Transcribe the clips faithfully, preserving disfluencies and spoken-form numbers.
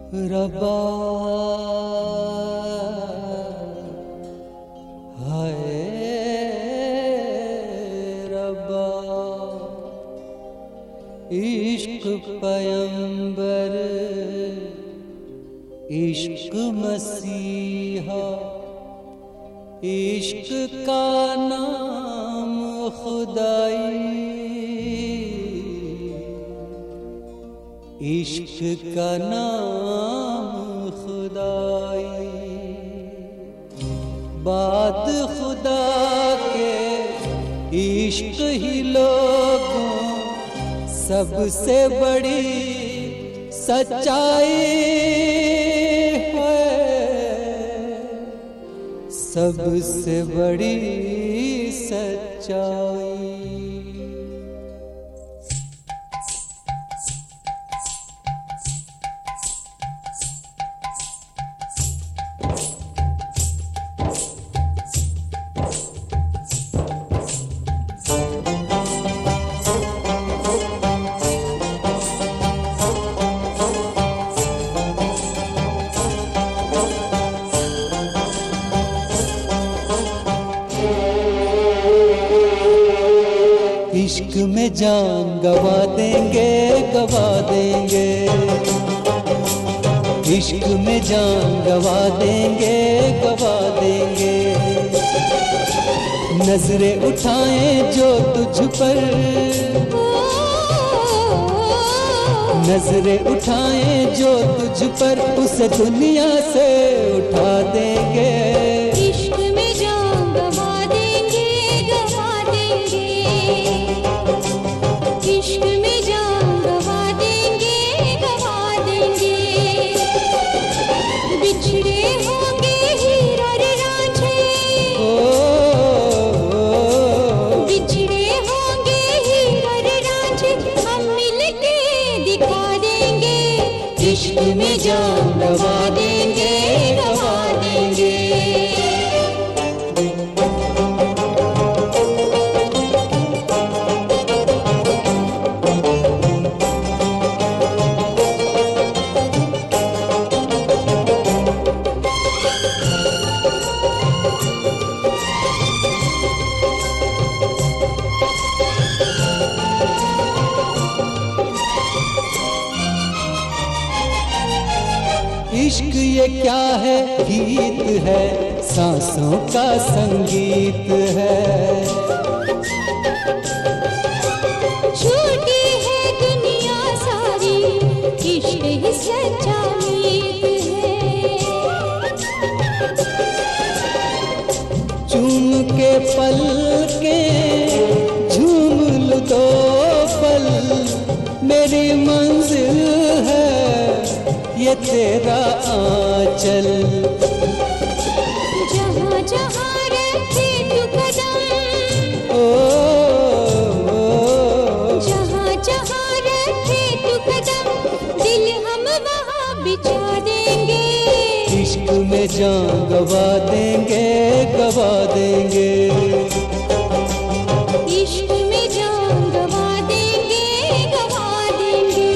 रब्बा हाय रब्बा, इश्क पैगंबर इश्क मसीहा, इश्क का नाम खुदाई, इश्क का नाम खुदाई। बात खुदा के इश्क ही लोगों सबसे बड़ी सच्चाई है, सबसे बड़ी सच्चाई। इश्क में जान गवा देंगे गवा देंगे, इश्क में जान गवा देंगे गवा देंगे। नजरें उठाएं जो तुझ पर, नजरें उठाएं जो तुझ पर, उसे दुनिया से उठा देंगे। इश्क में जान गवा देंगे गवा देंगे, इश्क में जान गवा देंगे गवा देंगे। बिछड़े होंगे हीर और रांझे, बिछड़े होंगे हीर और रांझे, हम मिलके दिखा देंगे। इश्क में जान गवा देंगे गवा देंगे। इश्क ये क्या है, गीत है, सांसों का संगीत है। झूठी है दुनिया सारी, इश्क ही सच्चा मीत है। चूम के पल के झूम लो दो पल, मेरी मंजिल है ये तेरा आंचल। जहाँ जहाँ रखे तू कदम, ओ, जहाँ जहाँ रखे तू कदम, दिल हम वहाँ बिछा देंगे। इश्क में जान गवा देंगे गवा देंगे, इश्क में जान गवा देंगे गवा देंगे।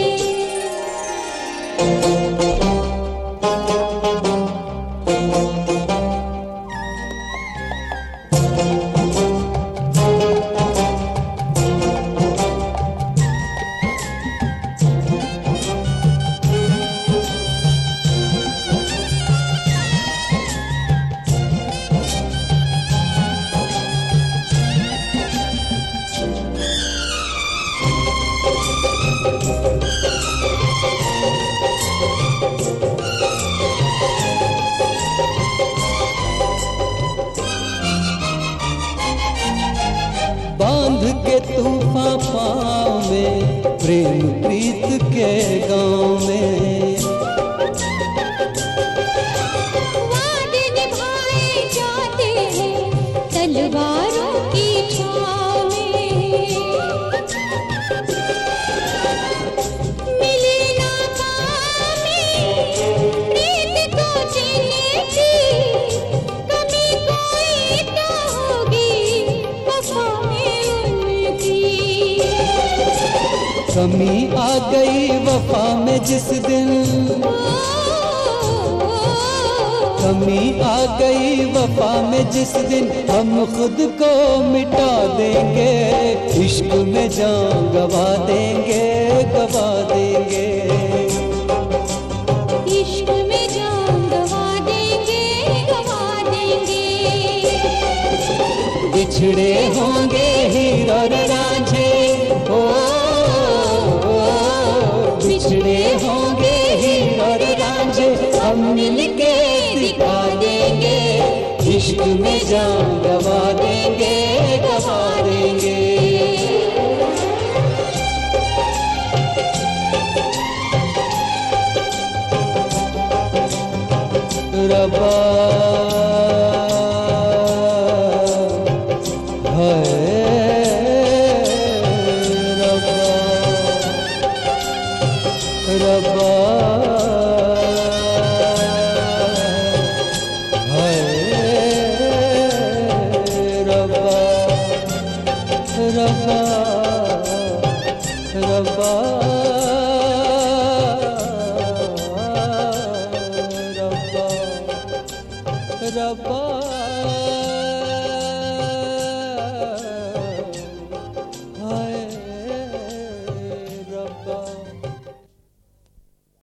बांध के तूफान पाँव में, प्रेम प्रीत के गाँव में। वादे निभाए जाते हैं तलवारों की छाँव में। मिली नाकामी प्रीत को जीने की, कमी कोई तो होगी वफा में उनकी। कमी आ गई वफा में जिस दिन, कमी आ गई वफा में जिस दिन, हम खुद को मिटा देंगे, इश्क में जान गवा देंगे, गवा देंगे। इश्क में जान गवा देंगे, गवा देंगे। बिछड़े होंगे हीर और रांझे, ओ, ओ, बिछड़े होंगे हीर और रांझे, हम मिलके दिखा देंगे, इश्क में जान गवा देंगे, गवा देंगे। रबा है रबा, रबा